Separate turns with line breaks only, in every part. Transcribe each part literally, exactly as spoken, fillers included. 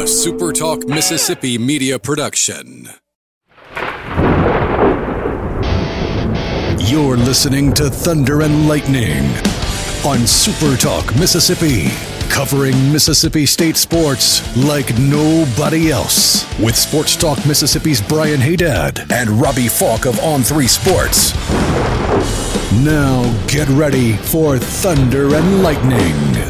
A Super Talk Mississippi media production. You're listening to Thunder and Lightning on Super Talk Mississippi, covering Mississippi State sports like nobody else. With Sports Talk Mississippi's Brian Haydad and Robbie Falk of On three Sports. Now get ready for Thunder and Lightning.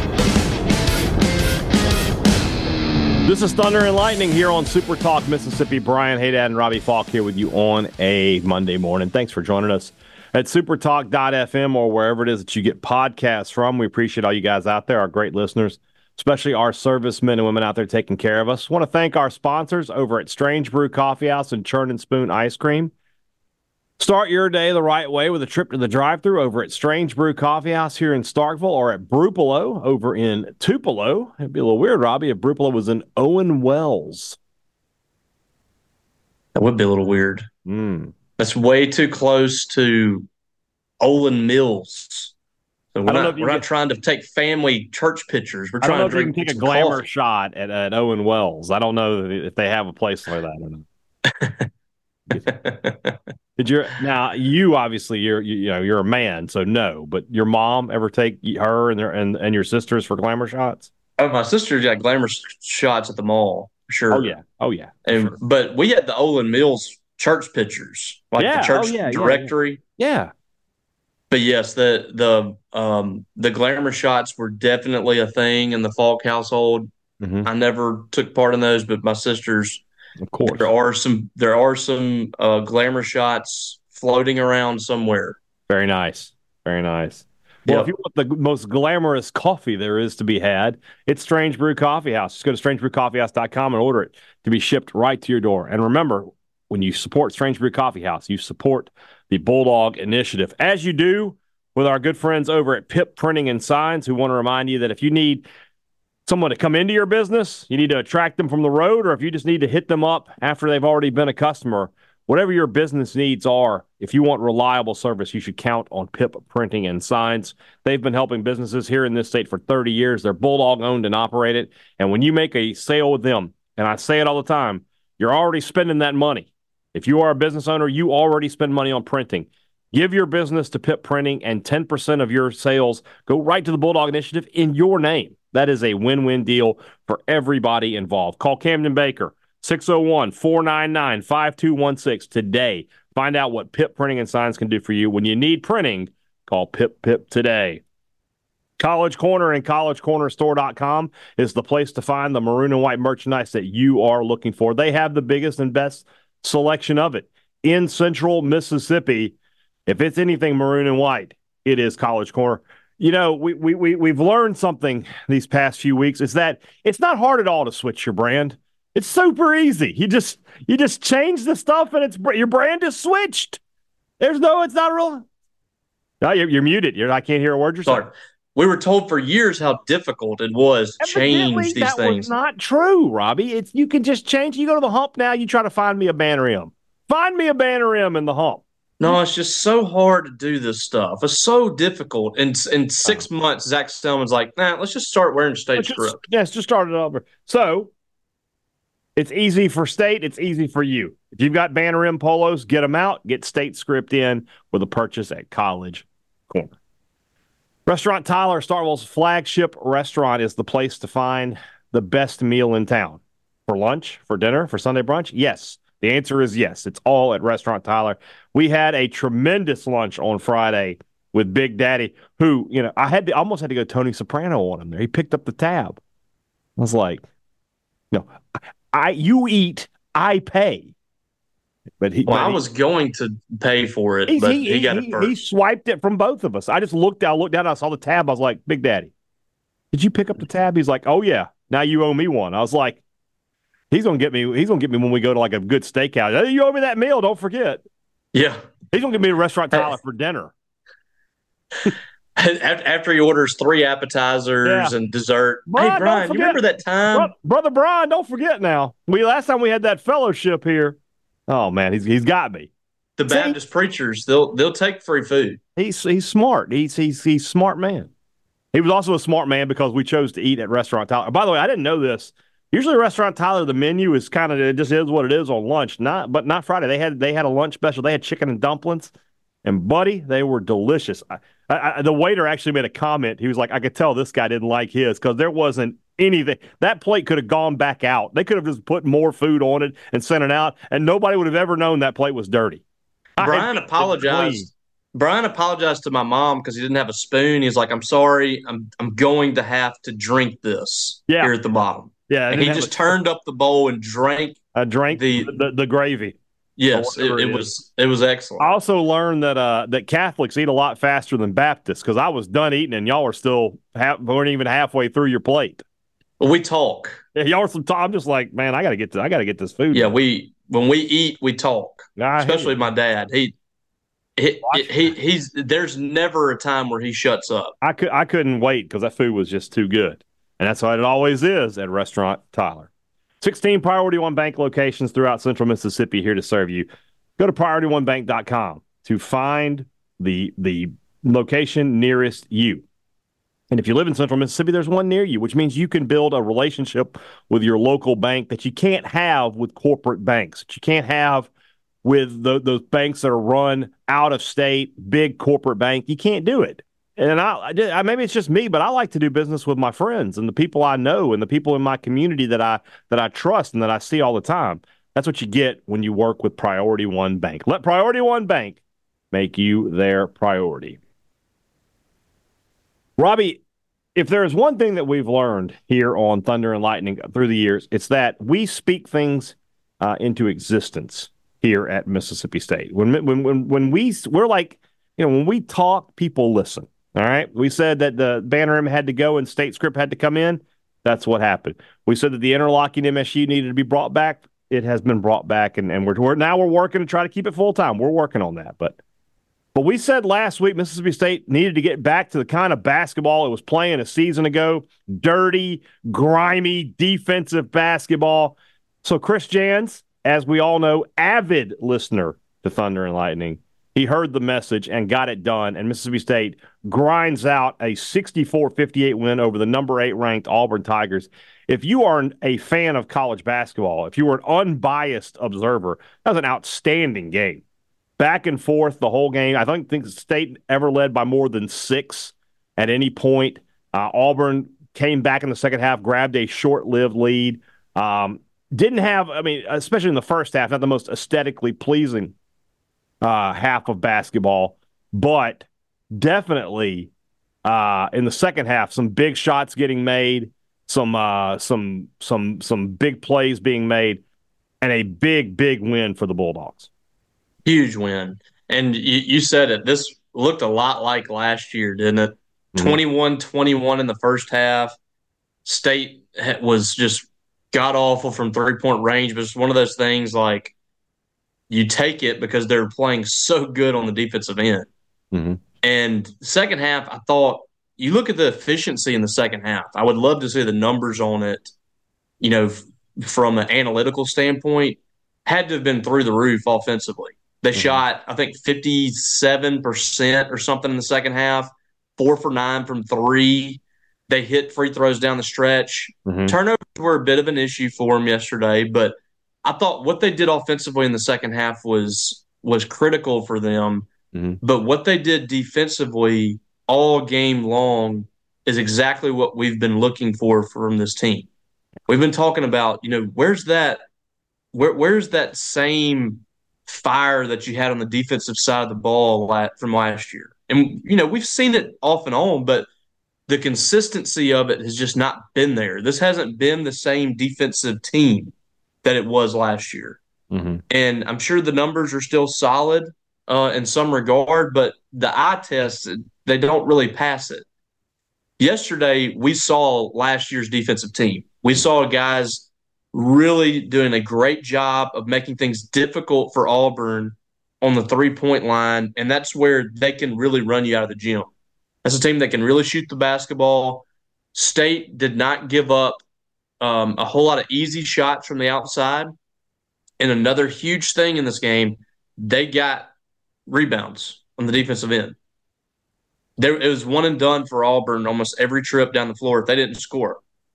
This is Thunder and Lightning here on Super Talk Mississippi. Brian Haydad and Robbie Falk here with you on a Monday morning. Thanks for joining us at supertalk dot f m or wherever it is that you get podcasts from. We appreciate all you guys out there, our great listeners, especially our servicemen and women out there taking care of us. I want to thank our sponsors over at Strange Brew Coffee House and Churn and Spoon Ice Cream. Start your day the right way with a trip to the drive-thru over at Strange Brew Coffee House here in Starkville or at Brupolo over in Tupelo. It'd be a little weird, Robbie, if Brupolo was in Owen Wells.
That would be a little weird.
Mm.
That's way too close to Olin Mills. So we're not, we're not get, trying to take family church pictures. We're trying
I don't know
to
if
drink
you can take a glamour
coffee.
shot at, at Owen Wells. I don't know if they have a place like that. Did you now? You obviously you're you, you know you're a man, so no. But your mom ever take her and their and, and your sisters for glamour shots?
Oh, my sister got glamour shots at the mall for sure.
Oh yeah, oh yeah.
And
sure.
But we had the Olin Mills church pictures, like
yeah.
the church
oh, yeah,
directory.
Yeah, yeah.
But yes, the the um the glamour shots were definitely a thing in the Falk household.
Mm-hmm.
I never took part in those, but my sisters.
Of course,
there are some there are some uh, glamour shots floating around somewhere.
Very nice, very nice. Well, yep. If you want the most glamorous coffee there is to be had, it's Strange Brew Coffee House. Just go to strange brew coffee house dot com and order it to be shipped right to your door. And remember, when you support Strange Brew Coffee House, you support the Bulldog Initiative, as you do with our good friends over at Pip Printing and Signs, who want to remind you that if you need someone to come into your business, you need to attract them from the road, or if you just need to hit them up after they've already been a customer, whatever your business needs are, if you want reliable service, you should count on Pip Printing and Signs. They've been helping businesses here in this state for thirty years. They're Bulldog owned and operated. And when you make a sale with them, and I say it all the time, you're already spending that money. If you are a business owner, you already spend money on printing. Give your business to Pip Printing, and ten percent of your sales go right to the Bulldog Initiative in your name. That is a win-win deal for everybody involved. Call Camden Baker, six oh one, four nine nine, five two one six today. Find out what Pip Printing and Signs can do for you. When you need printing, call Pip Pip today. College Corner and college corner store dot com is the place to find the maroon and white merchandise that you are looking for. They have the biggest and best selection of it in central Mississippi. If it's anything maroon and white, it is College Corner. You know, we, we, we, we've learned something these past few weeks is that it's not hard at all to switch your brand. It's super easy. You just you just change the stuff and it's your brand is switched. There's no, it's not real. No, you're, you're muted. You're, I can't hear a word you're saying.
Sorry. We were told for years how difficult it was to change these
that
things.
Was not true, Robbie. It's you can just change. You go to the hump now. You try to find me a banner M. Find me a banner M in the hump.
No, it's just so hard to do this stuff. It's so difficult. And in six months, Zach Stillman's like, nah, let's just start wearing state
let's
script.
Just, yes, just start it over. So it's easy for state. It's easy for you. If you've got banner M polos, get them out. Get state script in with a purchase at College Corner. Restaurant Tyler, Starkville's flagship restaurant, is the place to find the best meal in town. For lunch, for dinner, for Sunday brunch? Yes. The answer is yes. It's all at Restaurant Tyler. We had a tremendous lunch on Friday with Big Daddy, who, you know, I had to, almost had to go Tony Soprano on him there. He picked up the tab. I was like, no, I you eat, I pay. But he,
well,
but
I
he,
was going to pay for it, but he, he got
he,
it first.
He swiped it from both of us. I just looked down, looked down, I saw the tab. I was like, Big Daddy, did you pick up the tab? He's like, oh yeah, now you owe me one. I was like, he's gonna get me. He's gonna get me when we go to like a good steakhouse. Hey, you owe me that meal. Don't forget.
Yeah,
he's gonna give me a Restaurant Tyler for dinner.
After he orders three appetizers yeah. and dessert.
Brian,
hey, Brian, you remember that time?
Bro- Brother Brian, don't forget now. We last time we had that fellowship here. Oh man, he's he's got me.
The Baptist See, preachers, they'll they'll take free food.
He's he's smart. He's he's he's a smart man. He was also a smart man because we chose to eat at Restaurant Tyler. By the way, I didn't know this. Usually, Restaurant Tyler, the menu is kind of, it just is what it is on lunch. Not, but not Friday. They had they had a lunch special. They had chicken and dumplings, and buddy, they were delicious. I, I, the waiter actually made a comment. He was like, "I could tell this guy didn't like his because there wasn't anything. That plate could have gone back out. They could have just put more food on it and sent it out, and nobody would have ever known that plate was dirty."
Brian apologized. Brian apologized to my mom because he didn't have a spoon. He's like, "I'm sorry. I'm I'm going to have to drink this
yeah.
here at the bottom."
Yeah,
and he just a, turned up the bowl and drank.
I drank the the, the gravy.
Yes, it, it, it was it was excellent.
I also learned that uh, that Catholics eat a lot faster than Baptists because I was done eating and y'all were still half, weren't even halfway through your plate.
Well, we talk.
Yeah, y'all were some. T- I'm just like, man, I gotta get to, I gotta get this food.
Yeah, we when we eat, we talk.
I
Especially my dad. He. He, he he's there's never a time where he shuts up.
I could I couldn't wait because that food was just too good, and that's what it always is at Restaurant Tyler. sixteen Priority One Bank locations throughout Central Mississippi here to serve you. Go to priority one bank dot com to find the the location nearest you. And if you live in Central Mississippi, there's one near you, which means you can build a relationship with your local bank that you can't have with corporate banks, that you can't have with the, those banks that are run out of state, big corporate bank. You can't do it. And I, I maybe it's just me, but I like to do business with my friends and the people I know and the people in my community that I that I trust and that I see all the time. That's what you get when you work with Priority One Bank. Let Priority One Bank make you their priority. Robbie, if there is one thing that we've learned here on Thunder and Lightning through the years, it's that we speak things uh, into existence here at Mississippi State. When when when when we we're like, you know, when we talk, people listen. All right. We said that the Bannerman had to go and State Script had to come in. That's what happened. We said that the interlocking M S U needed to be brought back. It has been brought back, and, and we're, we're now we're working to try to keep it full time. We're working on that. But but we said last week Mississippi State needed to get back to the kind of basketball it was playing a season ago. Dirty, grimy, defensive basketball. So Chris Jans, as we all know, avid listener to Thunder and Lightning, he heard the message and got it done, and Mississippi State grinds out a sixty-four fifty-eight win over the number eight ranked Auburn Tigers. If you are a fan of college basketball, if you were an unbiased observer, that was an outstanding game. Back and forth the whole game. I don't think the State ever led by more than six at any point. Uh, Auburn came back in the second half, grabbed a short-lived lead. Um, didn't have, I mean, especially in the first half, not the most aesthetically pleasing uh, half of basketball, but definitely uh, in the second half, some big shots getting made, some uh, some some some big plays being made, and a big, big win for the Bulldogs.
Huge win. And you, you said it. This looked a lot like last year, didn't it? Mm-hmm. twenty-one twenty-one in the first half. State was just god-awful from three-point range, but it's one of those things like you take it because they're playing so good on the defensive end.
Mm-hmm.
And second half, I thought, you look at the efficiency in the second half. I would love to see the numbers on it, you know, f- from an analytical standpoint, had to have been through the roof offensively. They mm-hmm. shot, I think, fifty-seven percent or something in the second half, four for nine from three. They hit free throws down the stretch.
Mm-hmm.
Turnovers were a bit of an issue for them yesterday, but I thought what they did offensively in the second half was was critical for them.
Mm-hmm.
But what they did defensively all game long is exactly what we've been looking for from this team. We've been talking about, you know, where's that where, where's that same fire that you had on the defensive side of the ball from last year? And, you know, we've seen it off and on, but the consistency of it has just not been there. This hasn't been the same defensive team that it was last year.
Mm-hmm.
And I'm sure the numbers are still solid uh, in some regard, but the eye test, they don't really pass it. Yesterday, we saw last year's defensive team. We saw guys really doing a great job of making things difficult for Auburn on the three-point line, and that's where they can really run you out of the gym. That's a team that can really shoot the basketball. State did not give up um, a whole lot of easy shots from the outside. And another huge thing in this game, they got rebounds on the defensive end. There, it was one and done for Auburn almost every trip down the floor if they didn't score.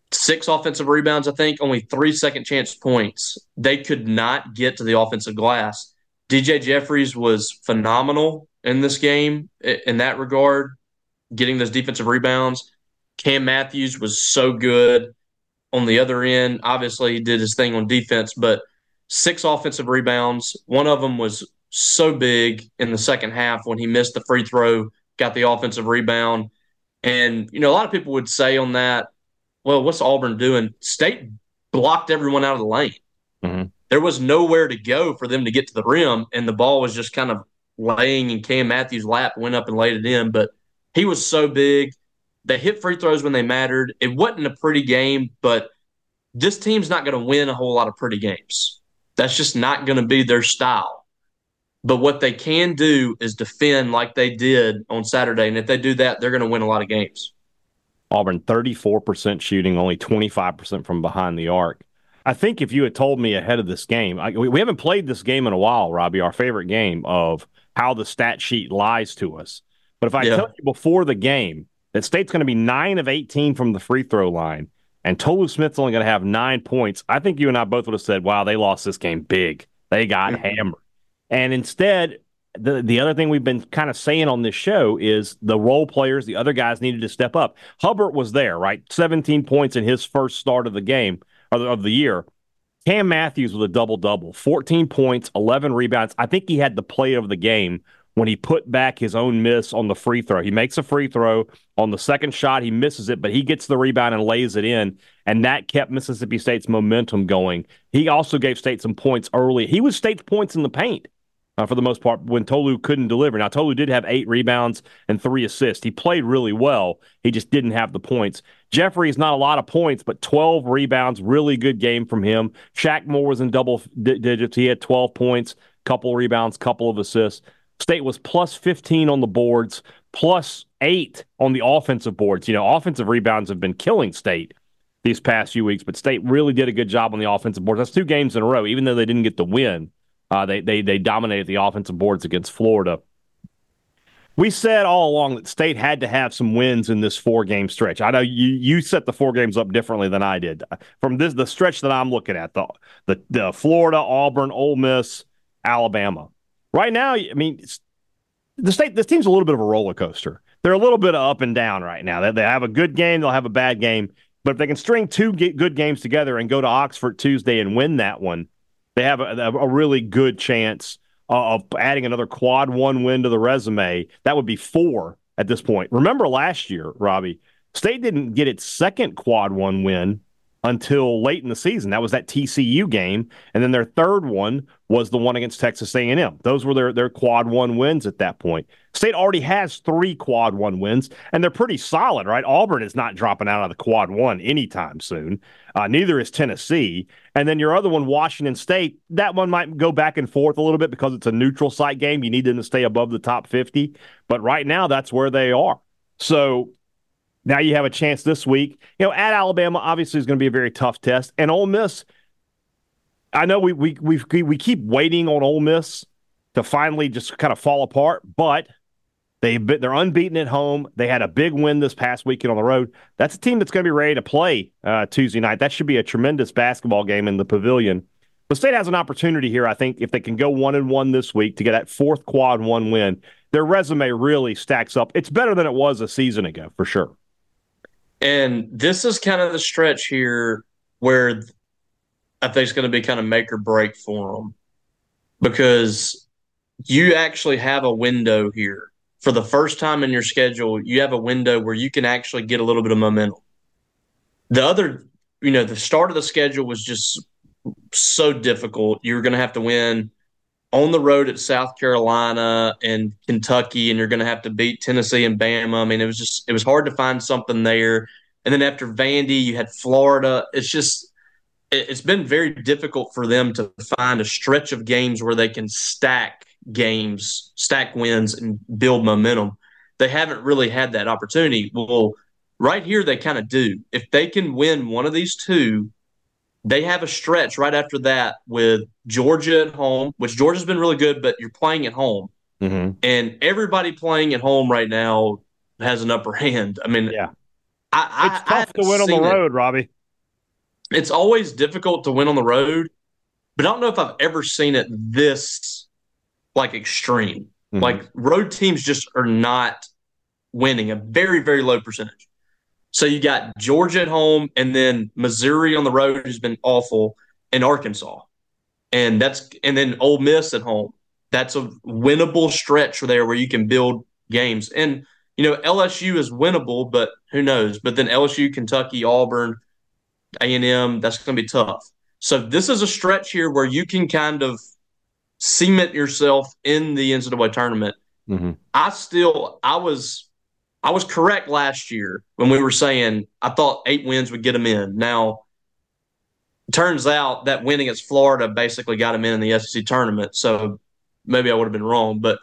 Six offensive rebounds, I think, only three second chance points. They could not get to the offensive glass. D J Jeffries was phenomenal in this game in that regard, getting those defensive rebounds. Cam Matthews was so good on the other end. Obviously, he did his thing on defense, but six offensive rebounds. One of them was so big in the second half when he missed the free throw, got the offensive rebound. And, you know, a lot of people would say on that, well, what's Auburn doing? State blocked everyone out of the lane.
Mm-hmm.
There was nowhere to go for them to get to the rim, and the ball was just kind of laying in Cam Matthews' lap, went up and laid it in. But he was so big. They hit free throws when they mattered. It wasn't a pretty game, but this team's not going to win a whole lot of pretty games. That's just not going to be their style. But what they can do is defend like they did on Saturday, and if they do that, they're going to win a lot of games.
Auburn, thirty-four percent shooting, only twenty-five percent from behind the arc. I think if you had told me ahead of this game, I, we, we haven't played this game in a while, Robbie, our favorite game of how the stat sheet lies to us. But if I yeah. tell you before the game that State's going to be nine of eighteen from the free throw line and Tolu Smith's only going to have nine points, I think you and I both would have said, wow, they lost this game big. They got mm-hmm. hammered. And instead, the, the other thing we've been kind of saying on this show is the role players, the other guys needed to step up. Hubbard was there, right? seventeen points in his first start of the game, or of the year. Cam Matthews with a double-double, fourteen points, eleven rebounds. I think he had the play of the game when he put back his own miss on the free throw. He makes a free throw. On the second shot, he misses it, but he gets the rebound and lays it in, and that kept Mississippi State's momentum going. He also gave State some points early. He was State's points in the paint. Uh, for the most part, when Tolu couldn't deliver. Now, Tolu did have eight rebounds and three assists. He played really well. He just didn't have the points. Jeffries, not a lot of points, but twelve rebounds. Really good game from him. Shaq Moore was in double d- digits. He had twelve points, couple rebounds, couple of assists. State was plus fifteen on the boards, plus eight on the offensive boards. You know, offensive rebounds have been killing State these past few weeks, but State really did a good job on the offensive boards. That's two games in a row, even though they didn't get the win. Uh, they, they they dominated the offensive boards against Florida. We said all along that State had to have some wins in this four-game stretch. I know you you set the four games up differently than I did. From this the stretch that I'm looking at, the the, the Florida, Auburn, Ole Miss, Alabama. Right now, I mean, the state this team's a little bit of a roller coaster. They're a little bit of up and down right now. They, they have a good game, they'll have a bad game. But if they can string two good games together and go to Oxford Tuesday and win that one, they have a, a really good chance of adding another quad one win to the resume. That would be four at this point. Remember last year, Robbie, State didn't get its second quad one win until late in the season. That was that T C U game. And then their third one was the one against Texas A and M. Those were their, their quad one wins at that point. State already has three quad one wins, and they're pretty solid, right? Auburn is not dropping out of the quad one anytime soon. Uh, neither is Tennessee. And then your other one, Washington State, that one might go back and forth a little bit because it's a neutral site game. You need them to stay above the top fifty. But right now, that's where they are. So now you have a chance this week. You know, at Alabama, obviously, is going to be a very tough test. And Ole Miss, I know we we we we keep waiting on Ole Miss to finally just kind of fall apart, but they they're unbeaten at home. They had a big win this past weekend on the road. That's a team that's going to be ready to play uh, Tuesday night. That should be a tremendous basketball game in the Pavilion. The State has an opportunity here, I think, if they can go one and one this week to get that fourth quad one win. Their resume really stacks up. It's better than it was a season ago, for sure.
And this is kind of the stretch here where I think it's going to be kind of make or break for them, because you actually have a window here. For the first time in your schedule, you have a window where you can actually get a little bit of momentum. The other, you know, the start of the schedule was just so difficult. You're going to have to win on the road at South Carolina and Kentucky, and you're going to have to beat Tennessee and Bama. I mean, it was just, it was hard to find something there. And then after Vandy, you had Florida. It's just, it's been very difficult for them to find a stretch of games where they can stack games, stack wins, and build momentum. They haven't really had that opportunity. Well, right here, they kind of do. If they can win one of these two, they have a stretch right after that with Georgia at home, which Georgia's been really good, but you're playing at home.
Mm-hmm.
And everybody playing at home right now has an upper hand. I mean,
yeah,
I,
it's I, tough I to win on the road,
it.
Robbie.
it's always difficult to win on the road, but I don't know if I've ever seen it this like extreme. Mm-hmm. Like road teams just are not winning, a very, very low percentage. So you got Georgia at home and then Missouri on the road has been awful, and Arkansas. And that's and then Ole Miss at home. That's a winnable stretch there where you can build games. And you know, L S U is winnable, but who knows? But then L S U, Kentucky, Auburn, A and M, that's going to be tough. So this is a stretch here where you can kind of cement yourself in the N C double A tournament. Mm-hmm. I still, I was, I was correct last year when we were saying I thought eight wins would get them in. Now, it turns out that winning against Florida basically got them in, in the S E C tournament. So maybe I would have been wrong, but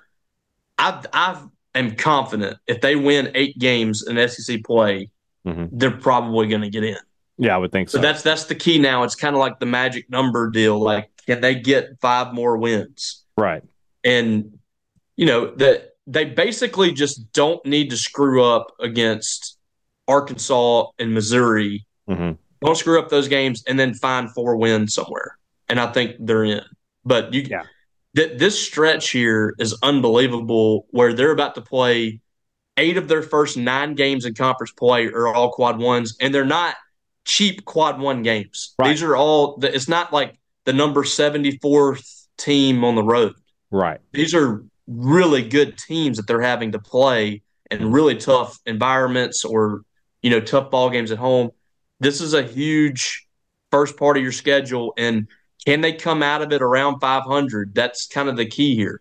I, I am confident if they win eight games in S E C play, mm-hmm. they're probably going to get in.
Yeah, I would think so.
So that's that's the key now. It's kind of like the magic number deal. Like, can they get five more wins?
Right.
And, you know, that they basically just don't need to screw up against Arkansas and Missouri. Mm-hmm. Don't screw up those games and then find four wins somewhere. And I think they're in. But you, yeah. th- this stretch here is unbelievable where they're about to play eight of their first nine games in conference play are all quad ones, and they're not cheap quad one games. Right. These are all – it's not like the number seventy-fourth team on the road.
Right.
These are really good teams that they're having to play in really tough environments or, you know, tough ball games at home. This is a huge first part of your schedule, and can they come out of it around five hundred? That's kind of the key here.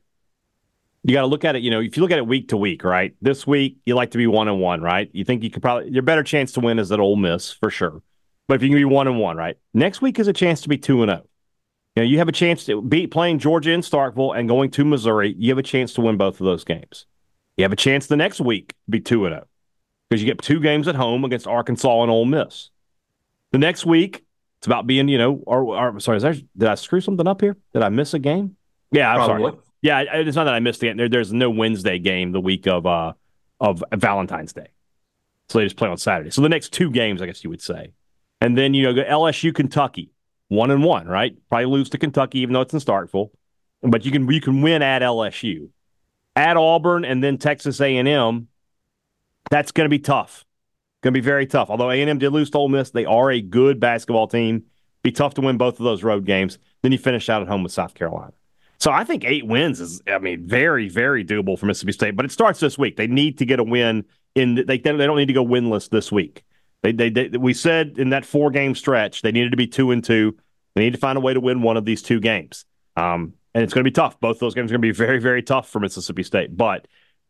You got to look at it, you know, if you look at it week to week, right? This week, you like to be one and one, right? You think you could probably – your better chance to win is at Ole Miss for sure. But if you can be one and one, right? Next week is a chance to be two and oh. You know, you have a chance to beat playing Georgia in Starkville and going to Missouri. You have a chance to win both of those games. You have a chance the next week to be two and oh because you get two games at home against Arkansas and Ole Miss. The next week, it's about being, you know, or, or sorry, is there, did I screw something up here? Did I miss a game? Yeah, I'm
Probably.
sorry. Yeah, it's not that I missed the game. There, there's no Wednesday game the week of uh, of Valentine's Day. So they just play on Saturday. So the next two games, I guess you would say. And then, you know, go L S U, Kentucky, one and one, right? Probably lose to Kentucky, even though it's in Starkville. But you can you can win at L S U. At Auburn and then Texas A and M, that's going to be tough. Going to be very tough. Although A and M did lose to Ole Miss, they are a good basketball team. Be tough to win both of those road games. Then you finish out at home with South Carolina. So I think eight wins is, I mean, very, very doable for Mississippi State. But it starts this week. They need to get a win. in. The, they they don't need to go winless this week. They, they they we said in that four game stretch they needed to be two and two. They need to find a way to win one of these two games. Um, and it's going to be tough. Both those games are going to be very, very tough for Mississippi State. But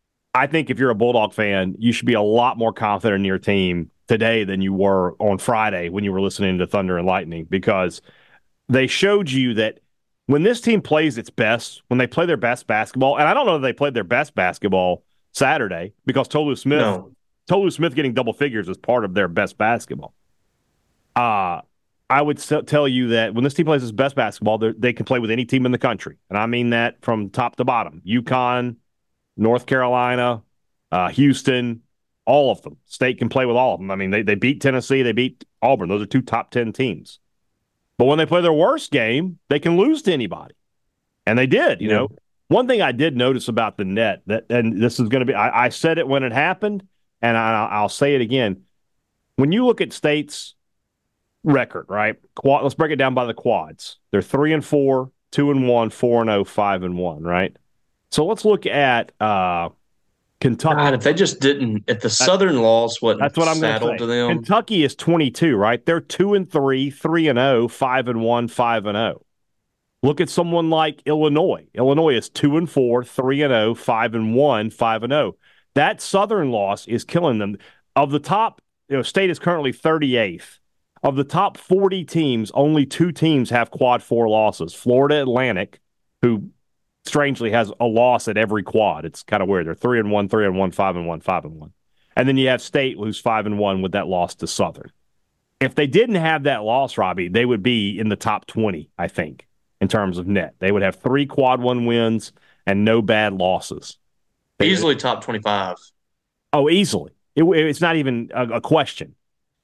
I think if you're a Bulldog fan, you should be a lot more confident in your team today than you were on Friday when you were listening to Thunder and Lightning, because they showed you that when this team plays its best, when they play their best basketball, and I don't know if they played their best basketball Saturday because Tolu Smith, no. Tolu Smith getting double figures is part of their best basketball. Uh, I would tell you that when this team plays its best basketball, they can play with any team in the country. And I mean that from top to bottom. UConn, North Carolina, uh, Houston, all of them. State can play with all of them. I mean, they, they beat Tennessee, they beat Auburn. Those are two top ten teams. But when they play their worst game, they can lose to anybody. And they did, you yeah. know. One thing I did notice about the net, that, and this is going to be, I, I said it when it happened, and I, I'll say it again. When you look at State's record, right? Quad, let's break it down by the quads. They're three and four, two and one, four and oh, five and one, right? So let's look at uh, Kentucky.
God, if they just didn't, if the Southern loss wasn't
that's what I'm
saddled to them.
Kentucky is twenty-two, right? They're two and three, three and oh, five and one, five and oh. Look at someone like Illinois. Illinois is two and four, three and oh, five and one, five and oh. That Southern loss is killing them. Of the top, you know, State is currently thirty-eighth. Of the top forty teams, only two teams have quad four losses. Florida Atlantic, who strangely has a loss at every quad. It's kind of weird. They're three and one, three and one, five and one, five and one. And then you have State, who's five and one with that loss to Southern. If they didn't have that loss, Robbie, they would be in the top twenty, I think, in terms of net. They would have three quad one wins and no bad losses.
Easily top twenty-five.
Oh, easily. It, it's not even a, a question.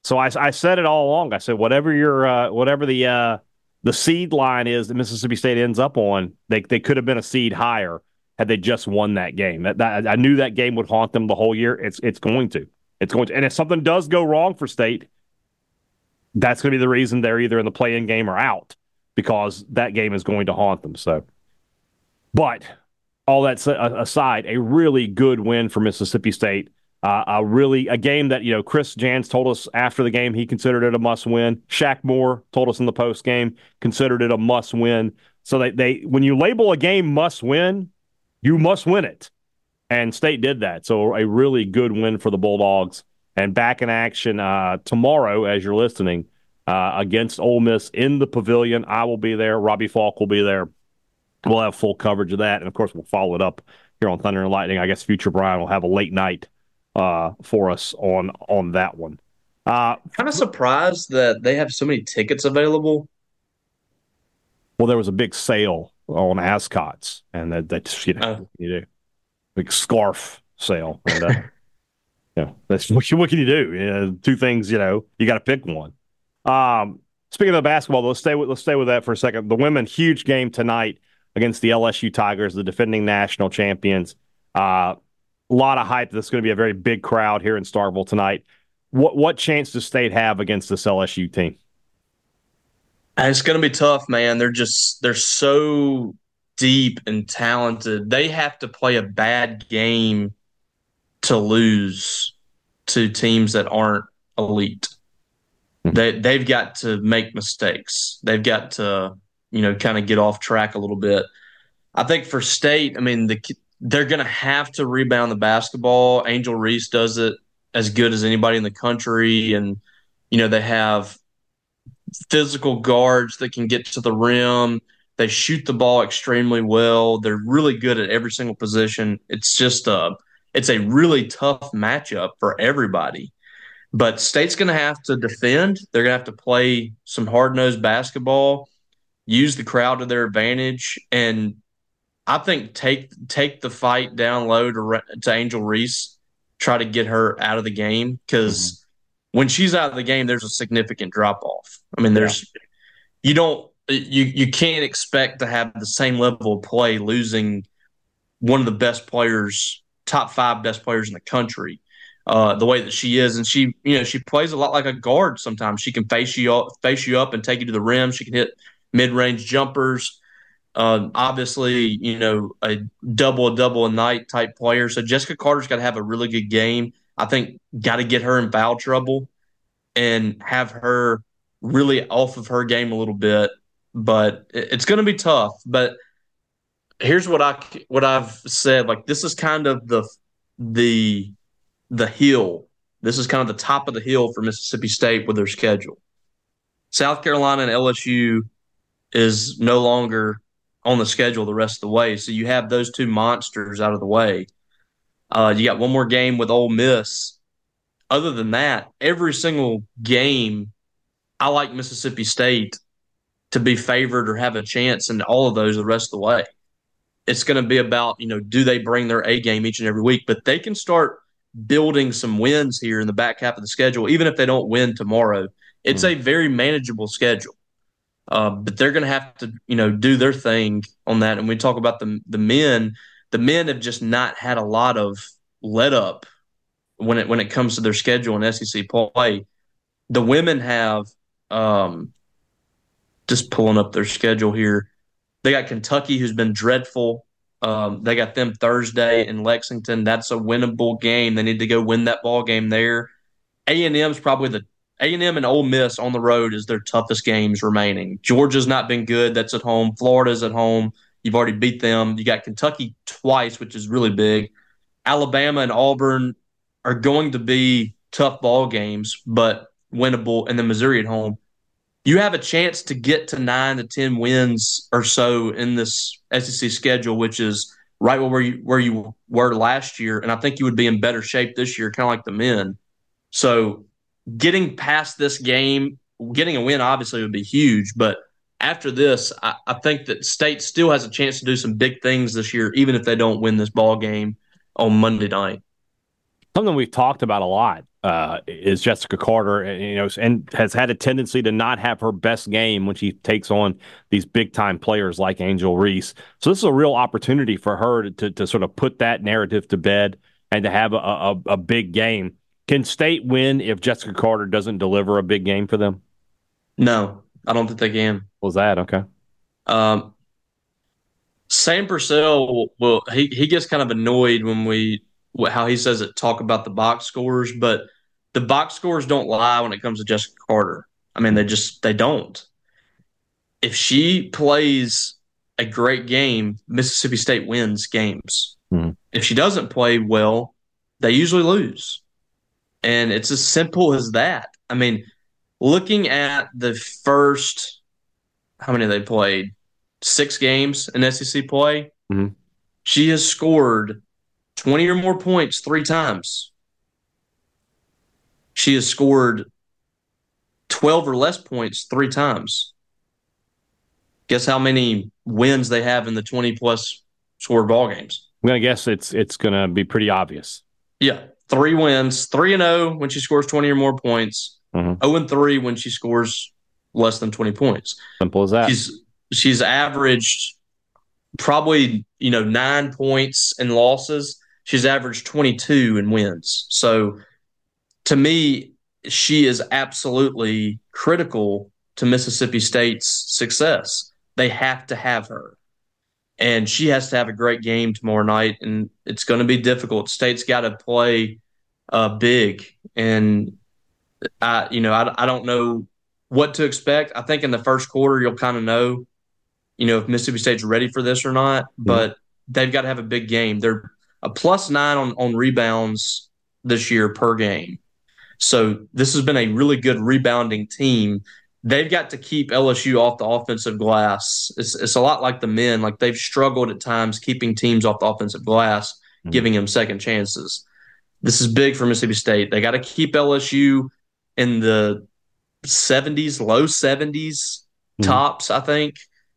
So I, I said it all along. I said whatever your uh, whatever the uh, the seed line is that Mississippi State ends up on, they they could have been a seed higher had they just won that game. That, that I knew that game would haunt them the whole year. It's it's going to. It's going to. And if something does go wrong for State, that's going to be the reason they're either in the play-in game or out, because that game is going to haunt them. So, but all that aside, a really good win for Mississippi State. Uh, a really a game that, you know, Chris Jans told us after the game he considered it a must win. Shaq Moore told us in the post game considered it a must win. So they they when you label a game must win, you must win it, and State did that. So a really good win for the Bulldogs, and back in action uh, tomorrow as you're listening uh, against Ole Miss in the Pavilion. I will be there. Robbie Falk will be there. We'll have full coverage of that, and of course we'll follow it up here on Thunder and Lightning. I guess Future Brian will have a late night uh, for us on on that one. Uh,
kind of surprised that they have so many tickets available.
Well, there was a big sale on Ascot's, and that that's you know uh, you do big scarf sale. And, uh, you know, that's what, what can you do? You know, two things. You know, you got to pick one. Um, speaking of basketball, let's stay with let's stay with that for a second. The women, huge game tonight against the L S U Tigers, the defending national champions. Uh, A lot of hype. This is going to be a very big crowd here in Starkville tonight. What what chance does State have against this L S U team?
It's going to be tough, man. They're just they're so deep and talented. They have to play a bad game to lose to teams that aren't elite. Mm-hmm. They they've got to make mistakes. They've got to, you know, kind of get off track a little bit. I think for State, I mean, the they're going to have to rebound the basketball. Angel Reese does it as good as anybody in the country. And, you know, they have physical guards that can get to the rim. They shoot the ball extremely well. They're really good at every single position. It's just a, it's a really tough matchup for everybody. But State's going to have to defend. They're going to have to play some hard-nosed basketball, use the crowd to their advantage, and I think take take the fight down low to, to Angel Reese, try to get her out of the game, because mm-hmm. when she's out of the game, there's a significant drop off. I mean, there's yeah. you don't you you can't expect to have the same level of play losing one of the best players, top five best players in the country, uh, the way that she is, and she you know she plays a lot like a guard. Sometimes she can face you up, face you up and take you to the rim. She can hit mid range jumpers. Uh, obviously, you know, a double, a double a night type player. So Jessica Carter's got to have a really good game. I think got to get her in foul trouble and have her really off of her game a little bit. But it's going to be tough. But here's what I what I've said. Like, this is kind of the the the hill. This is kind of the top of the hill for Mississippi State with their schedule. South Carolina and L S U is no longer on the schedule the rest of the way. So you have those two monsters out of the way. Uh, you got one more game with Ole Miss. Other than that, every single game, I like Mississippi State to be favored or have a chance in all of those the rest of the way. It's going to be about, you know, do they bring their A game each and every week? But they can start building some wins here in the back half of the schedule, even if they don't win tomorrow. It's mm. a very manageable schedule. Uh, but they're going to have to, you know, do their thing on that. And we talk about the the men. The men have just not had a lot of let up when it when it comes to their schedule in S E C play. The women have, um, just pulling up their schedule here. They got Kentucky, who's been dreadful. Um, they got them Thursday in Lexington. That's a winnable game. They need to go win that ball game there. A and M's probably the A and M and Ole Miss on the road is their toughest games remaining. Georgia's not been good. That's at home. Florida's at home. You've already beat them. You got Kentucky twice, which is really big. Alabama and Auburn are going to be tough ball games, but winnable. And then Missouri at home. You have a chance to get to nine to ten wins or so in this S E C schedule, which is right where you, where you were last year. And I think you would be in better shape this year, kind of like the men. So getting past this game, getting a win obviously would be huge. But after this, I, I think that State still has a chance to do some big things this year, even if they don't win this ball game on Monday night.
Something we've talked about a lot uh, is Jessica Carter, and, you know, and has had a tendency to not have her best game when she takes on these big time players like Angel Reese. So this is a real opportunity for her to to, to sort of put that narrative to bed and to have a, a, a big game. Can State win if Jessica Carter doesn't deliver a big game for them?
No, I don't think they can.
What was that? Okay.
Um, Sam Purcell will, will he he gets kind of annoyed when we how he says it talk about the box scores, but the box scores don't lie when it comes to Jessica Carter. I mean, they just they don't. If she plays a great game, Mississippi State wins games.
Mm-hmm.
If she doesn't play well, they usually lose. And it's as simple as that. I mean, looking at the first, how many they played? Six games in S E C play.
Mm-hmm.
She has scored twenty or more points three times. She has scored twelve or less points three times. Guess how many wins they have in the twenty-plus scored ball games?
I'm going to guess it's it's going to be pretty obvious.
Yeah, three wins, three and oh when she scores twenty or more points,
mm-hmm.
oh and three when she scores less than twenty points.
Simple as that.
She's she's averaged probably, you know, nine points in losses. She's averaged twenty-two in wins. So to me, she is absolutely critical to Mississippi State's success. They have to have her. And she has to have a great game tomorrow night, and it's going to be difficult. State's got to play uh, big, and I, you know, I, I don't know what to expect. I think in the first quarter you'll kind of know, you know, if Mississippi State's ready for this or not. But mm-hmm. they've got to have a big game. They're a plus nine on on rebounds this year per game, so this has been a really good rebounding team. They've got to keep L S U off the offensive glass. It's, it's a lot like the men. Like, they've struggled at times keeping teams off the offensive glass, mm-hmm. giving them second chances. This is big for Mississippi State. They got to keep L S U in the seventies, low seventies mm-hmm. tops, I think.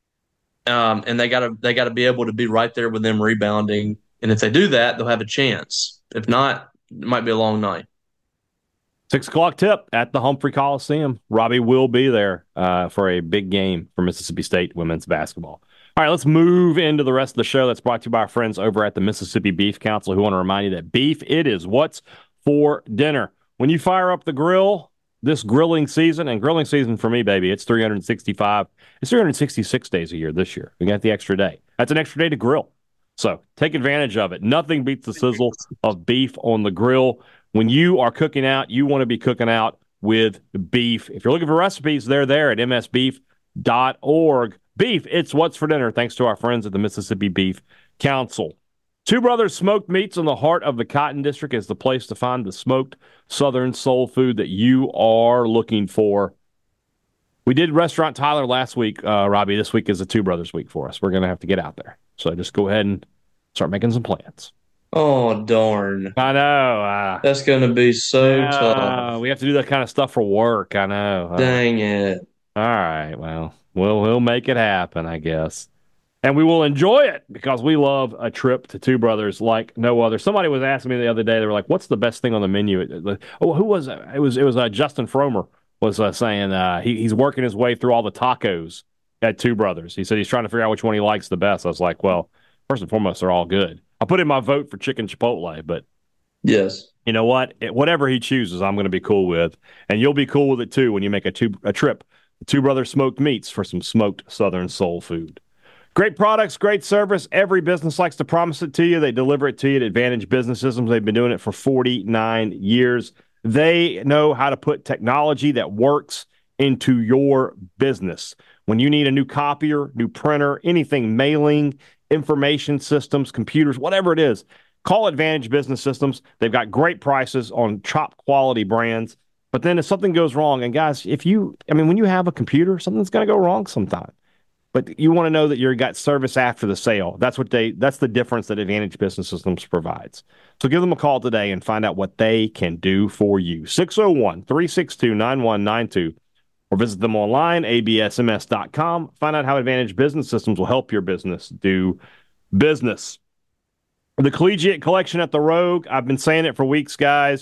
Um, and they got to they got to be able to be right there with them rebounding. And if they do that, they'll have a chance. If not, it might be a long night.
Six o'clock tip at the Humphrey Coliseum. Robbie will be there uh, for a big game for Mississippi State women's basketball. All right, let's move into the rest of the show. That's brought to you by our friends over at the Mississippi Beef Council, who want to remind you that beef, it is what's for dinner. When you fire up the grill this grilling season, and grilling season for me, baby, it's three hundred sixty-five. It's three hundred sixty-six days a year this year. We got the extra day. That's an extra day to grill. So take advantage of it. Nothing beats the sizzle of beef on the grill. When you are cooking out, you want to be cooking out with beef. If you're looking for recipes, they're there at m s beef dot org. Beef, it's what's for dinner, thanks to our friends at the Mississippi Beef Council. Two Brothers Smoked Meats in the heart of the Cotton District is the place to find the smoked Southern soul food that you are looking for. We did Restaurant Tyler last week, uh, Robbie. This week is a Two Brothers week for us. We're going to have to get out there. So just go ahead and start making some plans.
Oh, darn.
I know. Uh,
That's going to be so
uh,
tough.
We have to do that kind of stuff for work. I know. Uh,
Dang it.
All right. Well, we'll, we'll make it happen, I guess. And we will enjoy it because we love a trip to Two Brothers like no other. Somebody was asking me the other day, they were like, what's the best thing on the menu? Oh, who was it? It was, it was uh, Justin Fromer was uh, saying uh, he, he's working his way through all the tacos at Two Brothers. He said he's trying to figure out which one he likes the best. I was like, well, first and foremost, they're all good. I put in my vote for chicken chipotle, but
yes,
you know what? It, whatever he chooses, I'm going to be cool with, and you'll be cool with it too when you make a two a trip to Two Brothers Smoked Meats for some smoked Southern soul food. Great products, great service. Every business likes to promise it to you. They deliver it to you at Advantage Business Systems. They've been doing it for forty-nine years. They know how to put technology that works into your business. When you need a new copier, new printer, anything, mailing, information systems, computers, whatever it is, call Advantage Business Systems. They've got great prices on top quality brands. But then if something goes wrong, and guys, if you, I mean, when you have a computer, something's going to go wrong sometime. But you want to know that you've got service after the sale. That's what they, that's the difference that Advantage Business Systems provides. So give them a call today and find out what they can do for you. six oh one, three six two, nine one nine two. Or visit them online, a b s m s dot com. Find out how Advantage Business Systems will help your business do business. The Collegiate Collection at the Rogue, I've been saying it for weeks, guys.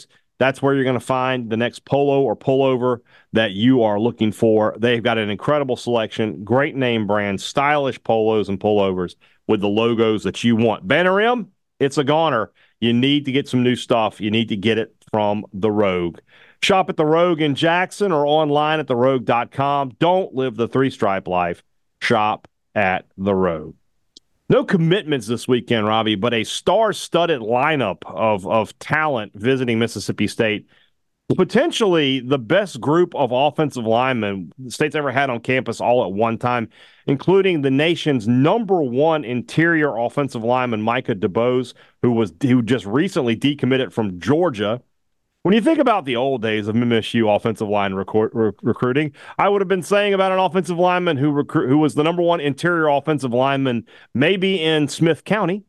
that's where you're going to find the next polo or pullover that you are looking for. They've got an incredible selection, great name brands, stylish polos and pullovers with the logos that you want. Banner M, it's a goner. You need to get some new stuff. You need to get it from The Rogue. Shop at The Rogue in Jackson or online at the rogue dot com. Don't live the three-stripe life. Shop at The Rogue. No commitments this weekend, Robbie, but a star-studded lineup of, of talent visiting Mississippi State. Potentially the best group of offensive linemen the state's ever had on campus all at one time, including the nation's number one interior offensive lineman, Micah DeBose, who was who just recently decommitted from Georgia. When you think about the old days of M S U offensive line recruit, rec- recruiting, I would have been saying about an offensive lineman who recruit, who was the number one interior offensive lineman maybe in Smith County,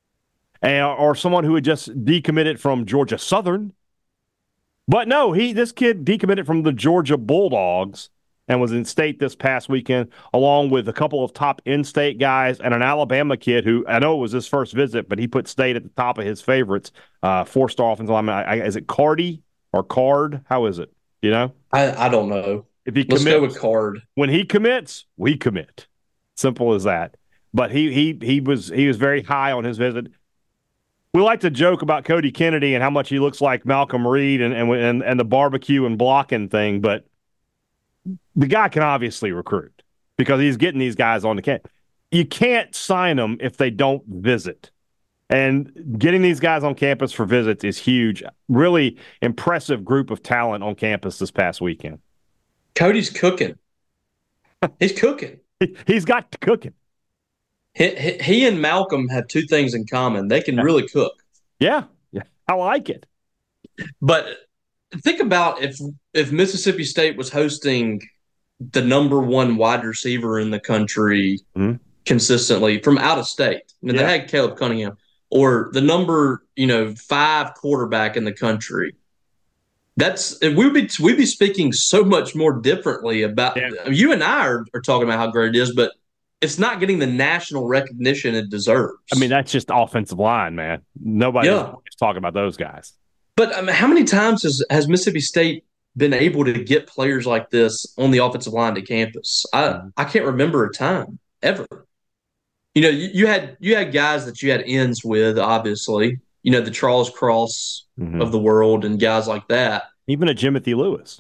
uh, or someone who had just decommitted from Georgia Southern. But no, he this kid decommitted from the Georgia Bulldogs and was in state this past weekend, along with a couple of top in-state guys and an Alabama kid who, I know it was his first visit, but he put state at the top of his favorites. Uh, four-star offensive lineman. I, I, is it Cardi or Card? How is it? You know?
I, I don't know.
If he
Let's
commits,
go with Card.
When he commits, we commit. Simple as that. But he he he was he was very high on his visit. We like to joke about Cody Kennedy and how much he looks like Malcolm Reed and and and, and the barbecue and blocking thing, but the guy can obviously recruit because he's getting these guys on the camp. You can't sign them if they don't visit. And getting these guys on campus for visits is huge. Really impressive group of talent on campus this past weekend.
Cody's cooking. He's cooking.
He's got cooking.
He, he, he and Malcolm have two things in common. They can really cook.
Yeah, yeah, I like it.
But think about if if Mississippi State was hosting the number one wide receiver in the country mm-hmm. consistently from out of state. I mean, yeah. They had Caleb Cunningham, or the number you know five quarterback in the country. That's we'd be we'd be speaking so much more differently about. Yeah. You and I are, are talking about how great it is, but it's not getting the national recognition it deserves.
I mean, that's just offensive line, man. Nobody
yeah.
is talking about those guys.
But I mean, how many times has, has Mississippi State been able to get players like this on the offensive line to campus? I, mm-hmm. I can't remember a time ever. You know, you, you had you had guys that you had ends with, obviously. You know, the Charles Cross mm-hmm. of the world and guys like that.
Even a Jimothy Lewis.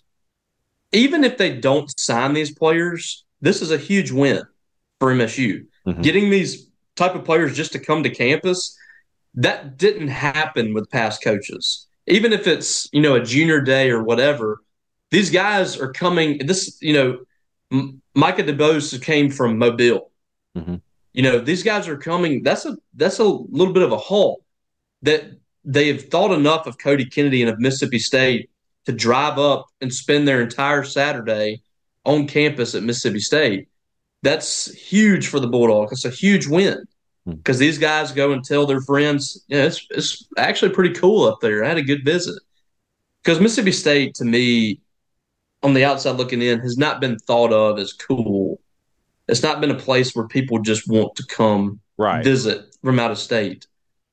Even if they don't sign these players, this is a huge win for M S U. Mm-hmm. Getting these type of players just to come to campus, that didn't happen with past coaches. Even if it's, you know, a junior day or whatever, these guys are coming. This, you know, M- Micah DeBose came from Mobile. Mm-hmm. You know, these guys are coming. That's a that's a little bit of a haul that they have thought enough of Cody Kennedy and of Mississippi State to drive up and spend their entire Saturday on campus at Mississippi State. That's huge for the Bulldogs. It's a huge win because these guys go and tell their friends, yeah, it's, it's actually pretty cool up there. I had a good visit. Because Mississippi State, to me, on the outside looking in, has not been thought of as cool. It's not been a place where people just want to come
right.
visit from out of state.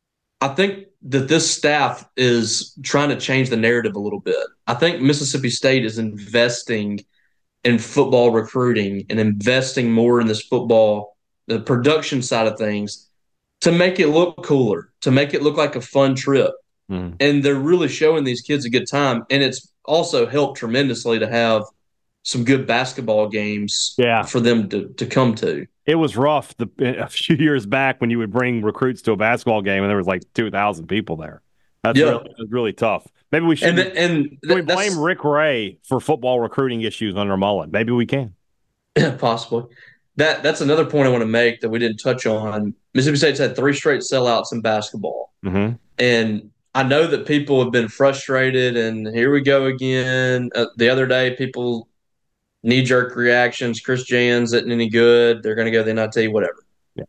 I think that this staff is trying to change the narrative a little bit. I think Mississippi State is investing in football recruiting and investing more in this football, the production side of things, to make it look cooler, to make it look like a fun trip. Mm. And they're really showing these kids a good time. And it's also helped tremendously to have some good basketball games
yeah.
for them to, to come to.
It was rough the, a few years back when you would bring recruits to a basketball game and there was like two thousand people there. That's
yeah.
really, that's really tough. Maybe we should
and, the, and
th- we blame Rick Ray for football recruiting issues under Mullen. Maybe we can.
Possibly. That That's another point I want to make that we didn't touch on. Mississippi State's had three straight sellouts in basketball. Mm-hmm. And I know that people have been frustrated, and here we go again. Uh, the other day, people knee-jerk reactions. Chris Jans isn't any good. They're going to go to the N I T, whatever.
Yeah.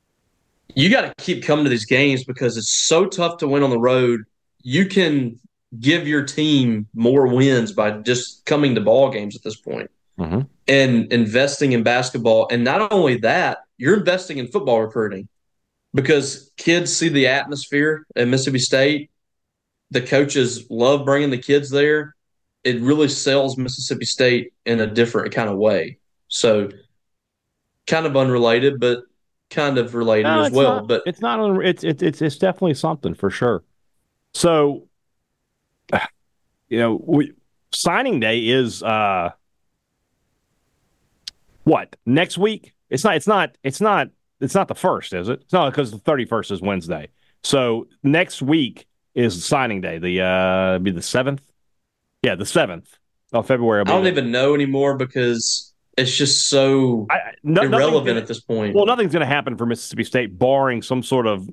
You got to keep coming to these games because it's so tough to win on the road. You can give your team more wins by just coming to ball games at this point mm-hmm. and investing in basketball. And not only that, you're investing in football recruiting because kids see the atmosphere at Mississippi State. the coaches love bringing the kids there. It really sells Mississippi State in a different kind of way. So kind of unrelated, but kind of related
No,
as
it's
well.
not.
But
It's not. un- It's it's it's it's definitely something for sure. So, you know, we, signing day is uh, what next week? It's not. It's not. It's not. It's not the first, is it? No, because the thirty-first is Wednesday. So next week is signing day. The uh, be the seventh. Yeah, the seventh of February.
I don't even know anymore because it's just so
I, no,
irrelevant
gonna,
at this point.
Well, nothing's going to happen for Mississippi State, barring some sort of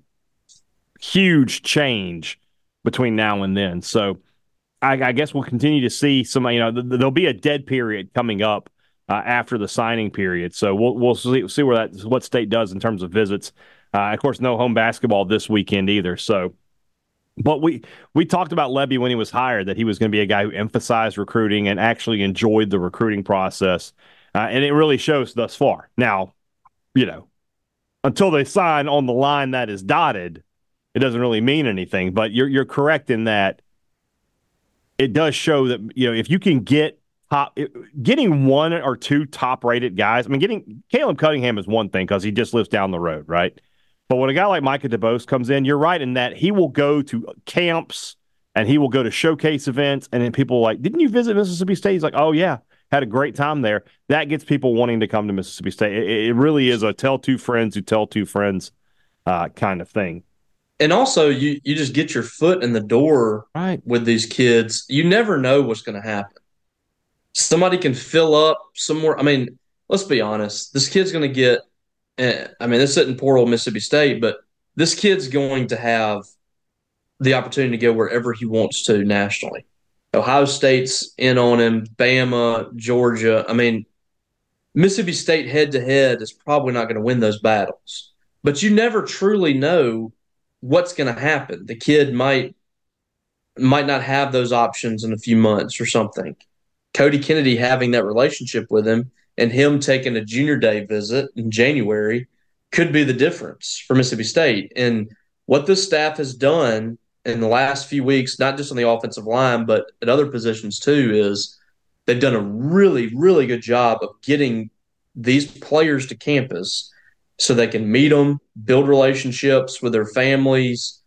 huge change between now and then. So I, I guess we'll continue to see some, you know, th- there'll be a dead period coming up uh, after the signing period. So we'll we'll see, see where that what State does in terms of visits. Uh, of course, no home basketball this weekend either. So, but we we talked about Lebby when he was hired that he was going to be a guy who emphasized recruiting and actually enjoyed the recruiting process, uh, and it really shows thus far. Now, you know, until they sign on the line that is dotted, it doesn't really mean anything. But you're you're correct in that it does show that, you know, if you can get top, getting one or two top rated guys. I mean, getting Caleb Cunningham is one thing because he just lives down the road, right? But when a guy like Micah DeBose comes in, you're right in that he will go to camps and he will go to showcase events, and then people are like, "Didn't you visit Mississippi State?" He's like, "Oh yeah, had a great time there." That gets people wanting to come to Mississippi State. It, it really is a tell two friends who tell two friends uh, kind of thing.
And also, you you just get your foot in the door
right.
with these kids. You never know what's going to happen. Somebody can fill up somewhere. I mean, let's be honest. This kid's going to get. I mean, this isn't poor old Mississippi State, but this kid's going to have the opportunity to go wherever he wants to nationally. Ohio State's in on him, Bama, Georgia. I mean, Mississippi State head to head is probably not going to win those battles, but you never truly know what's going to happen. The kid might might not have those options in a few months or something. Cody Kennedy having that relationship with him and him taking a junior day visit in January could be the difference for Mississippi State. And what this staff has done in the last few weeks, not just on the offensive line, but at other positions too, is they've done a really, really good job of getting these players to campus so they can meet them, build relationships with their families,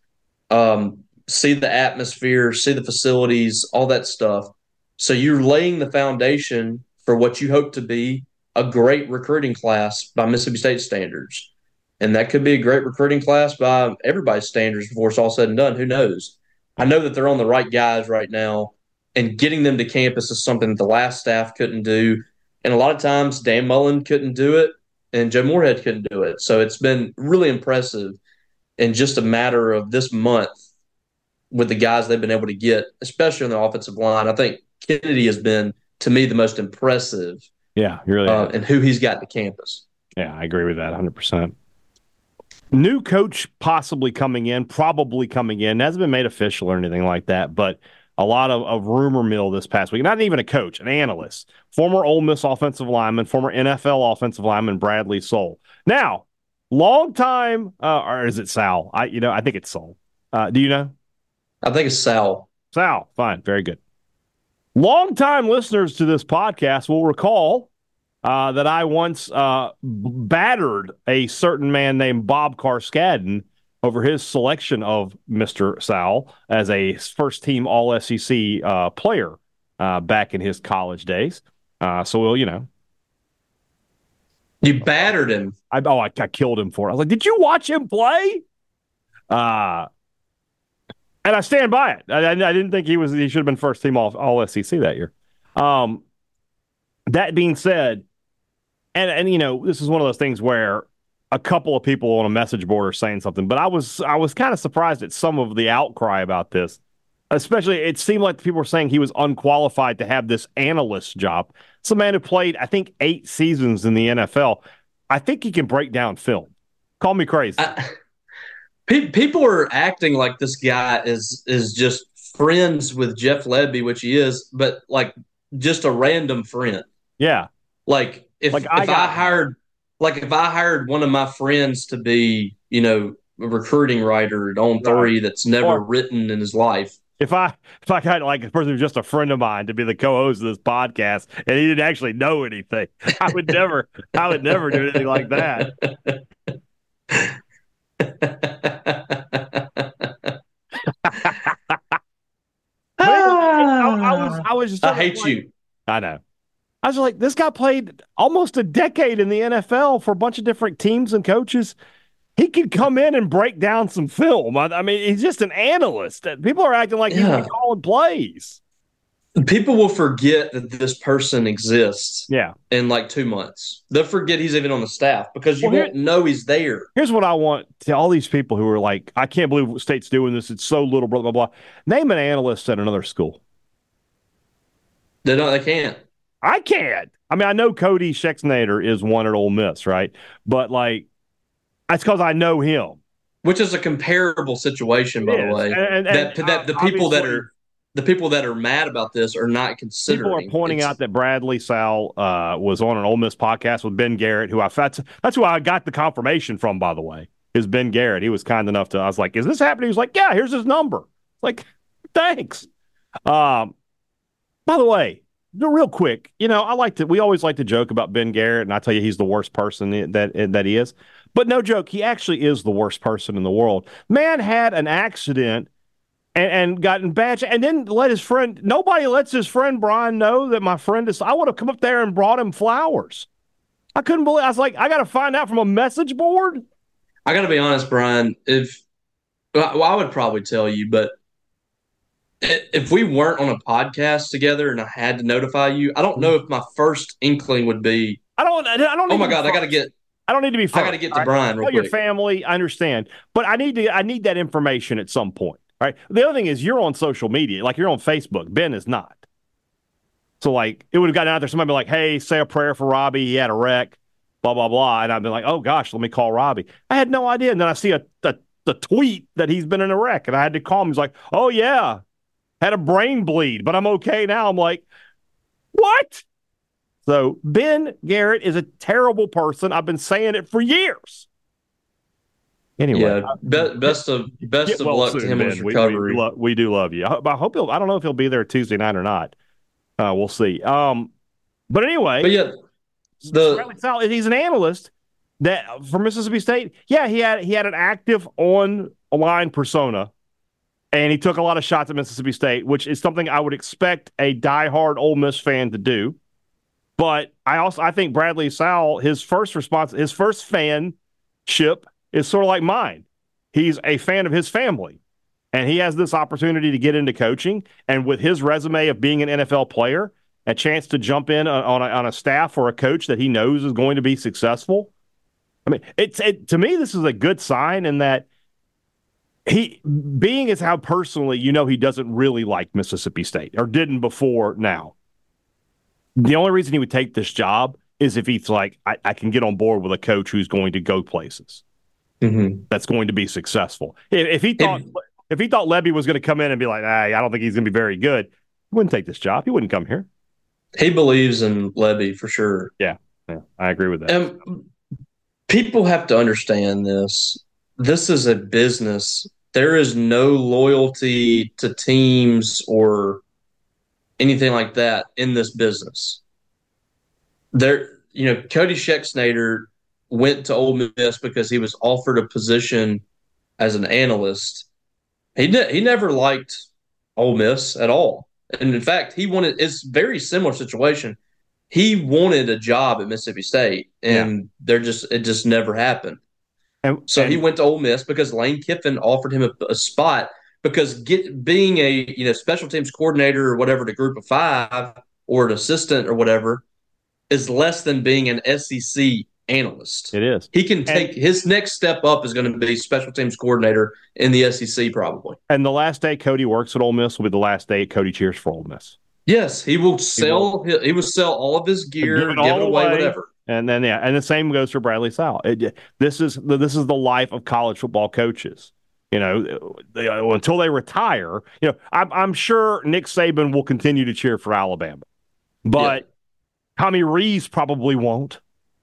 um, see the atmosphere, see the facilities, all that stuff. So you're laying the foundation for what you hope to be a great recruiting class by Mississippi State standards. And that could be a great recruiting class by everybody's standards before it's all said and done. Who knows? I know that they're on the right guys right now, and getting them to campus is something that the last staff couldn't do. And a lot of times Dan Mullen couldn't do it and Joe Moorhead couldn't do it. So it's been really impressive in just a matter of this month with the guys they've been able to get, especially on the offensive line. I think Kennedy has been, to me, the most impressive.
Yeah, really.
Uh, and who he's got to campus.
Yeah, I agree with that one hundred percent. New coach possibly coming in, probably coming in. Hasn't been made official or anything like that, but a lot of, of rumor mill this past week. Not even a coach, an analyst. Former Ole Miss offensive lineman, former N F L offensive lineman Bradley Sowell. Now, long time, uh, or is it Sal? I, you know, I think it's Sowell. Uh, do you know?
I think it's Sal.
Sal, fine, very good. Longtime listeners to this podcast will recall uh, that I once uh, battered a certain man named Bob Carskadden over his selection of Mister Sowell as a first-team All S E C uh, player uh, back in his college days. Uh, so, we'll, you know.
You battered him.
I, oh, I, I killed him for it. I was like, did you watch him play? Uh And I stand by it. I, I didn't think he was. He should have been first team all, all S E C that year. Um, that being said, and and you know, this is one of those things where a couple of people on a message board are saying something, but I was I was kind of surprised at some of the outcry about this. Especially, it seemed like people were saying he was unqualified to have this analyst job. It's a man who played, I think, eight seasons in the N F L. I think he can break down film. Call me crazy.
I, People are acting like this guy is is just friends with Jeff Lebby, which he is, but like just a random friend.
Yeah.
Like if
like
if
I, got,
I hired like if I hired one of my friends to be, you know, a recruiting writer at On Three that's never
or,
written in his life.
If I if I got like a person who's just a friend of mine to be the co-host of this podcast and he didn't actually know anything, I would never I would never do anything like that. I, I was I was just
I hate
like,
you.
I know. I was like, this guy played almost a decade in the N F L for a bunch of different teams and coaches. He could come in and break down some film. I, I mean, he's just an analyst. People are acting like
Yeah.
he's calling plays.
People will forget that this person exists.
Yeah.
In like two months, they'll forget he's even on the staff because you
Well, here-
won't know he's there.
Here's what I want to all these people who are like, I can't believe State's doing this. It's so little, blah, blah, blah. Name an analyst at another school.
They don't. They can't.
I can't. I mean, I know Cody Schexnayder is one at Ole Miss, right? But like, that's because I know him.
Which is a comparable situation, by
It
the
is.
way.
And- and-
that
and,
that the people that
obviously-
are the people that are mad about this are not considering.
People are pointing
It's-
out that Bradley Sowell uh, was on an Ole Miss podcast with Ben Garrett, who I that's that's who I got the confirmation from, by the way, is Ben Garrett. He was kind enough to. I was like, "Is this happening?" He was like, "Yeah, here's his number." Like, thanks. Um, by the way, real quick, you know, I like to. We always like to joke about Ben Garrett, and I tell you, he's the worst person that that he is. But no joke, he actually is the worst person in the world. Man had an accident. And, and gotten bad, and then let his friend. Nobody lets his friend Brian know that my friend is. I would have come up there and brought him flowers. I couldn't believe. I was like, I got to find out from a message board.
I got to be honest, Brian. If well, I would probably tell you, but if we weren't on a podcast together and I had to notify you, I don't know if my first inkling would be.
I don't. I don't.
Oh my God! I got to get.
I don't need to be. First.
I got to get to right? Brian. Real
Tell
quick.
Your family, I understand, but I need to. I need that information at some point. Right. The other thing is you're on social media, like you're on Facebook. Ben is not. So like it would have gotten out there. Somebody be like, "Hey, say a prayer for Robbie. He had a wreck." Blah blah blah. And I've been like, "Oh gosh, let me call Robbie." I had no idea. And then I see a, a the tweet that he's been in a wreck, and I had to call him. He's like, "Oh yeah, had a brain bleed, but I'm okay now." I'm like, "What?" So Ben Garrett is a terrible person. I've been saying it for years. Anyway,
yeah, be, best of best of
well
luck
soon,
to him
Ben.
with his recovery.
We, we, lo- we do love you. I, I hope he'll. I don't know if he'll be there Tuesday night or not. Uh, we'll see. Um, but anyway,
but yeah, the
Bradley Sowell, he's an analyst that for Mississippi State. Yeah, he had he had an active on-line persona, and he took a lot of shots at Mississippi State, which is something I would expect a diehard Ole Miss fan to do. But I also I think Bradley Sowell, his first response, his first fanship. is sort of like mine. He's a fan of his family, and he has this opportunity to get into coaching. And with his resume of being an N F L player, a chance to jump in on a, on a staff or a coach that he knows is going to be successful. I mean, it's it, to me, this is a good sign in that he being is how personally you know he doesn't really like Mississippi State or didn't before now. The only reason he would take this job is if he's like, I, I can get on board with a coach who's going to go places.
Mm-hmm.
That's going to be successful. If, if he thought if, if he thought Levy was going to come in and be like, hey, I don't think he's going to be very good, he wouldn't take this job. He wouldn't come here.
He believes in Levy for sure.
Yeah, yeah, I agree with that.
And people have to understand this. This is a business. There is no loyalty to teams or anything like that in this business. There, you know, Cody Schexnayder went to Ole Miss because he was offered a position as an analyst. He ne- he never liked Ole Miss at all. And in fact, he wanted – it's a very similar situation. He wanted a job at Mississippi State, and yeah. they're just – it just never happened. And, so and, he went to Ole Miss because Lane Kiffin offered him a, a spot because get being a you know special teams coordinator or whatever to Group of Five or an assistant or whatever is less than being an S E C analyst.
It is.
He can take and, his next step up is going to be special teams coordinator in the S E C probably.
And the last day Cody works at Ole Miss will be the last day Cody cheers for Ole Miss.
Yes, he will sell. He will, he will sell all of his gear, give it, give it away, away, whatever.
And then yeah, and the same goes for Bradley Sowell. It, this is this is the life of college football coaches. You know, they, until they retire. You know, I'm, I'm sure Nick Saban will continue to cheer for Alabama, but yeah. Tommy Rees probably won't.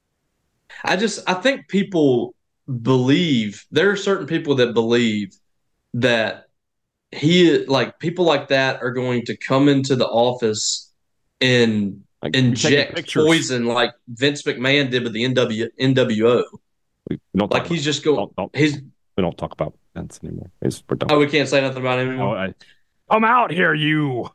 I just I think people believe there are certain people that believe that he like people like that are going to come into the office and like inject poison like Vince McMahon did with the N W N W O.
We don't
like he's just going.
Don't, don't,
he's
we don't talk about Vince anymore. It's,
oh, we can't say nothing about him anymore.
No, I, come out here, you.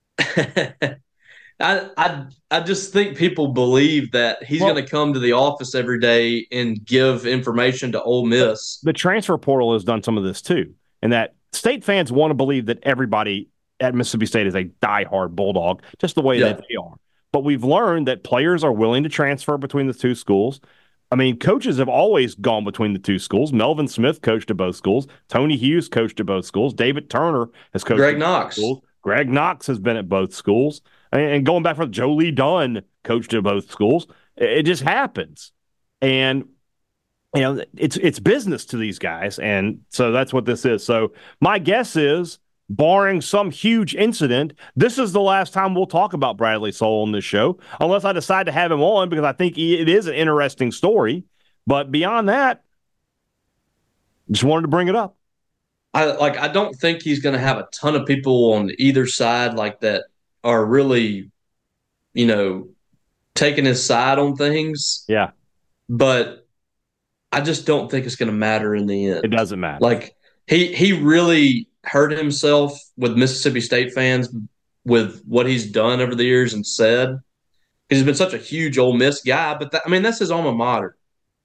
I, I I just think people believe that he's well, going to come to the office every day and give information to Ole Miss.
The transfer portal has done some of this too, and that state fans want to believe that everybody at Mississippi State is a diehard Bulldog, just the way yeah. that they are. But we've learned that players are willing to transfer between the two schools. I mean, coaches have always gone between the two schools. Melvin Smith coached at both schools. Tony Hughes coached at both schools. David Turner has coached
Greg
at
Knox.
both schools. Greg Knox has been at both schools. And going back from Joe Lee Dunn coached at both schools. It just happens. And, you know, it's it's business to these guys. And so that's what this is. So my guess is, barring some huge incident, this is the last time we'll talk about Bradley Sowell on this show, unless I decide to have him on, because I think it is an interesting story. But beyond that, just wanted to bring it up.
I like. I don't think he's going to have a ton of people on either side like that are really, you know, taking his side on things.
Yeah.
But I just don't think it's going to matter in the end.
It doesn't matter.
Like, he he really hurt himself with Mississippi State fans with what he's done over the years and said. He's been such a huge Ole Miss guy, but that, I mean, that's his alma mater.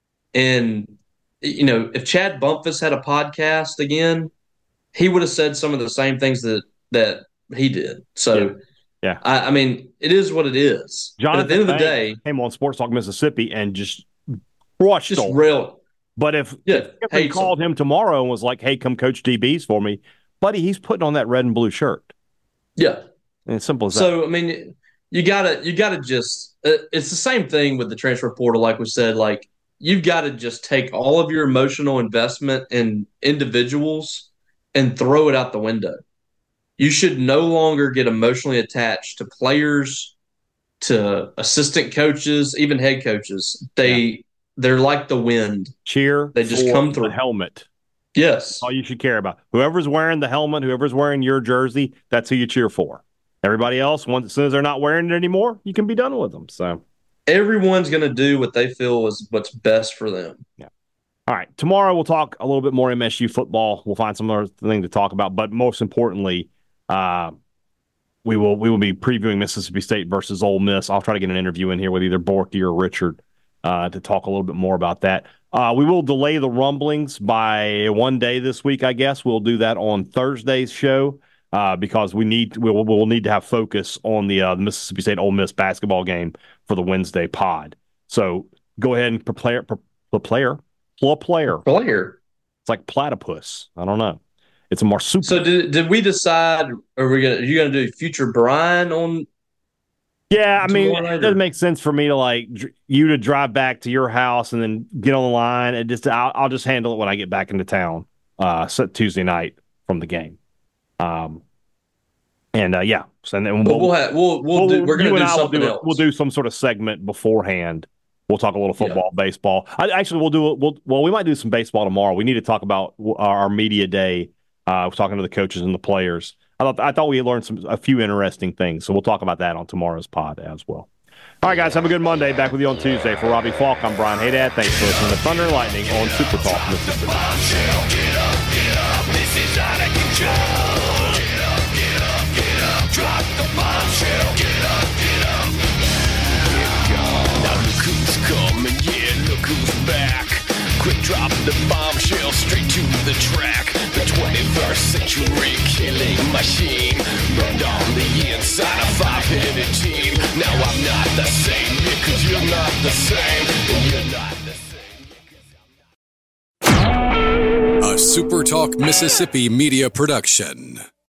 And, you know, if Chad Bumpus had a podcast again, he would have said some of the same things that, that he did. So,
yeah. Yeah,
I, I mean, it is what it is.
Jonathan
but at the end of the day,
came on Sports Talk Mississippi and just crushed
just
him.
real.
But if
yeah,
he called him tomorrow and was like, "Hey, come coach D Bs for me," buddy, he's putting on that red and blue shirt.
Yeah,
and it's simple as that.
So I mean, you gotta you gotta just. Uh, it's the same thing with the transfer portal, like we said. Like you've got to just take all of your emotional investment in individuals and throw it out the window. You should no longer get emotionally attached to players, to assistant coaches, even head coaches. They yeah. they're like the wind.
Cheer.
They just come through.
The helmet.
Yes.
That's all you should care about. Whoever's wearing the helmet, whoever's wearing your jersey, that's who you cheer for. Everybody else, once as soon as they're not wearing it anymore, you can be done with them. So
everyone's going to do what they feel is what's best for them.
Yeah. All right. Tomorrow we'll talk a little bit more M S U football. We'll find some other thing to talk about, but most importantly, Uh, we will we will be previewing Mississippi State versus Ole Miss. I'll try to get an interview in here with either Borky or Richard uh, to talk a little bit more about that. Uh, we will delay the rumblings by one day this week, I guess. We'll do that on Thursday's show uh, because we need we'll, we'll need to have focus on the, uh, the Mississippi State Ole Miss basketball game for the Wednesday pod. So go ahead and prepare the player, player, player.
Player.
It's like platypus. I don't know. It's a marsupial.
So did did we decide? Are we gonna? Are you gonna do future Brian on?
Yeah, I mean, it doesn't make sense for me to like dr- you to drive back to your house and then get on the line and just I'll, I'll just handle it when I get back into town, uh, Tuesday night from the game. Um, and uh, yeah, so and then we'll
we'll, have, we'll, we'll, we'll do we're gonna do something
we'll do,
else.
We'll do some sort of segment beforehand. We'll talk a little football, yeah. baseball. I, actually, we'll do we'll well we might do some baseball tomorrow. We need to talk about our, our media day. Uh, we're talking to the coaches and the players. I thought I thought we learned some a few interesting things, so we'll talk about that on tomorrow's pod as well. All right, guys, have a good Monday. Back with you on Tuesday. For Robbie Falk, I'm Brian Haydad. Thanks for listening to Thunder and Lightning on Super Talk Mississippi. Get up, get up, this is out of control. Get up, get up, get up, drop the bombshell. Get up, get up, get gone. Now look who's coming, yeah, look who's back. Quick drop the bombshell straight to the track. The twenty-first century killing machine burned on the inside a five-headed team. Now I'm not the same, yeah, cause you're not the same. And you're not the same.
A Super Talk Mississippi media production.